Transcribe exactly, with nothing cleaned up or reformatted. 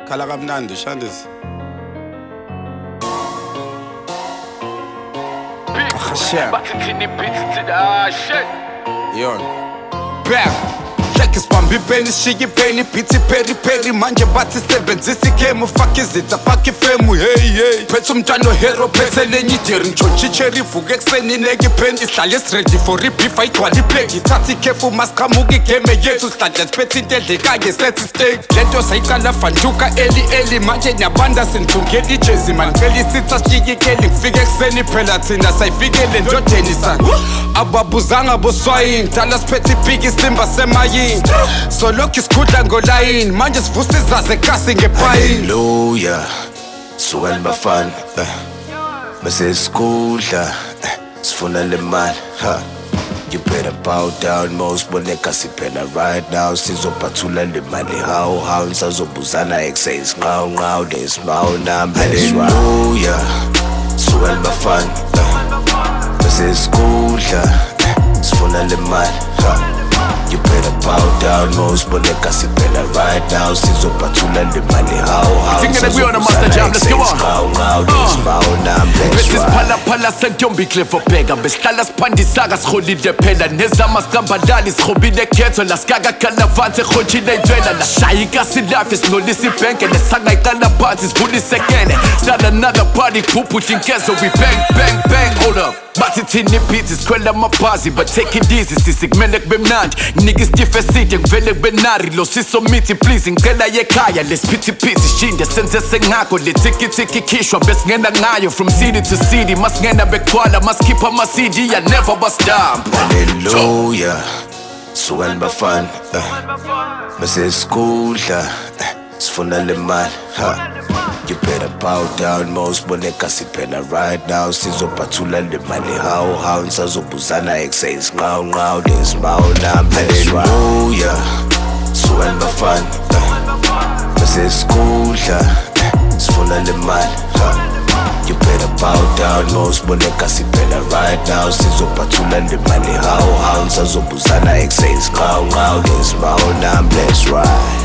Khala kamnandi Shandisi. Bathi thini beats to the shit. Yon. Back. Like isibambi ipeni shiya ipeni beat peri peri manje bathi sebenzisa igame fuck izitha fuck ifemu hey hey phethe umntwana hero phethe lenye idiri ntshontsha icherry ivuke ekuseni ineke ipeni isihlale ready for ibeef ayigcwala iplate ithatha ikhefu masiqhamuka igame yethu sihlala siphethe into edlekayo sethi steak lento sayiqala fanduka eli eli manje niyabanda sinithungela ijezi man ngicela isitha shiya ikeli ngifike ekuseni phela thina sayifikele endodeni sana ababuzanga boswayini dala siphethe ibhiki isimba semayini so lokhu isikhudla ngolayini manje sivusa izaze kasi ngepayini Hallelujah suka libafana bese sikhudla sifuna le mali ha you better bow down most boneka siphela right now sizophathula le mali how how nisazobuzana ekuseni nqawu nqawu lesimhawu nami Hallelujah suka libafana bese sikhudla sifuna le mali ha you better bow down most boneka siphela right now sizophathula le mali how how Thinking that we on a master jam, let's go on. Besiphala phala sentombi clever bheka besihlala siphandisaka siholile phela nezama sicambalali sihobile ghetto la sikaga kalavanse khotshile intwela la shayika silafe sinolisa ibhenke lesangayiqala phansi sivula isekene start another party phuphuthi inkezo we bang bang bang hold up bathi thini beats sikhwela amabhazi but take it easy sisi kumele kube mnandi nginika isitifu eside ngivele kube nari lo siso mithi please ngicela yekhaya lesiphithiphithi shinde senze sengakho le tikitiki khishwa besingena ngayo from city to city masingena begcwala masikhipha ama-C D ya never bust down Hallelujah suka libafana bese sikhudla sifuna le mali ha you better bow down most boneka siphela right now sizophathula le mali how how nisazobuzana ekuseni nqawu nqawu lesimhawu nami Hallelujah suka libafana bese sikhudla sifuna le mali ha you better bow down most boneka siphela right now sizophathula le mali how how nisazobuzana ekuseni nqawu nqawu lesimhawu nami let's ride